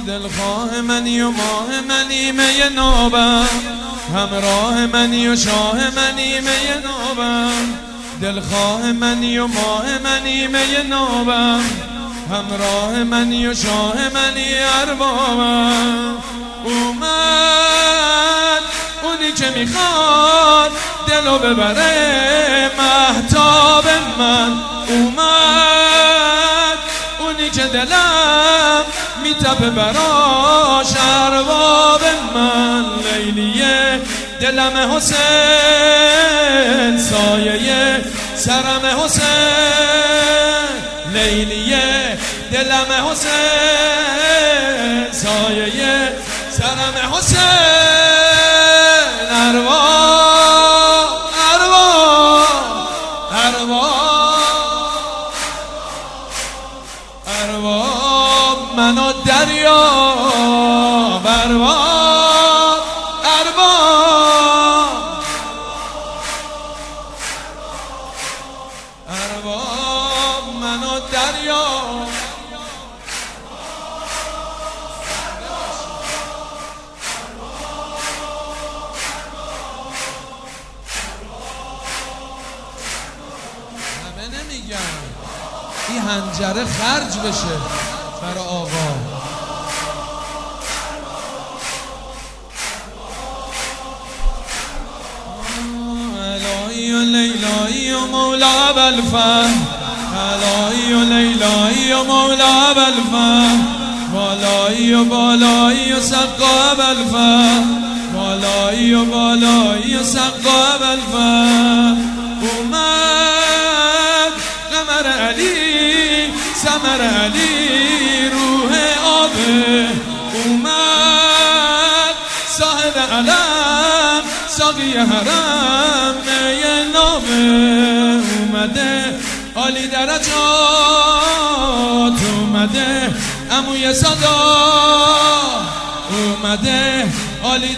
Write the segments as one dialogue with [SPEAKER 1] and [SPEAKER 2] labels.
[SPEAKER 1] دلخواه منی و ماه منی می نابم، همراه منی و شاه منی می نابم. دلخواه منی و ماه منی می نابم، همراه منی و شاه منی اربابم. اومد اونی که میخواد دلو ببره مهتاب من، اومد اونی که دلم میتپه براش ارباب من. لیلیه دلم حسین، سایه سرم حسین. لیلیه دلم حسین، سایه سرم حسین. ارباب ارباب ارباب ارباب منو دریا، ارباب ارباب ارباب منو دریا. همه نمیگن این حنجره خرج بشه برای آقا. الهی و لیلایی و مولا ابوالفضل، الهی و لیلایی و مولا ابوالفضل. بالایی و بالایی و سقا ابوالفضل، بالایی و بالایی و سقا ابوالفضل. اومد قمر علی ثمر علی روح آبه، اومد صاحب علم ساقی حرم می نامه. اومده عالی درجات، اومده عموی صدا، اومده عالی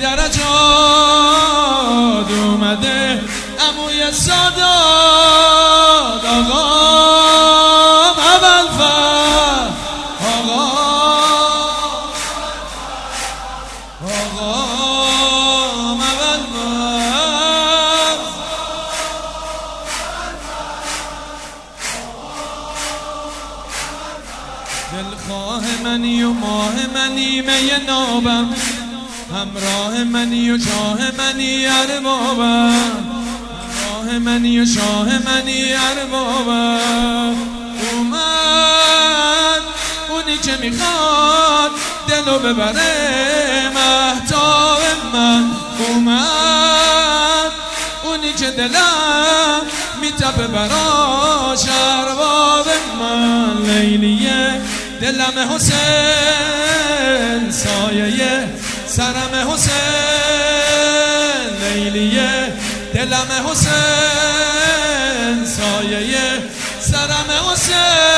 [SPEAKER 1] درجات، اومده عموی صدا. آقا ابوالفضل، آقا دلخواه منی و ماه منی می نابم، همراه منی و شاه منی اربابم، همراه منی و شاه منی اربابم. اومد اونی که میخواد دلو ببره مهتاب من، اومد اونی که دلم میتپه براش ارباب من. لیلیه دلم حسین، سایه سرم حسین. لیلیه دلم حسین، سایه سرم حسین.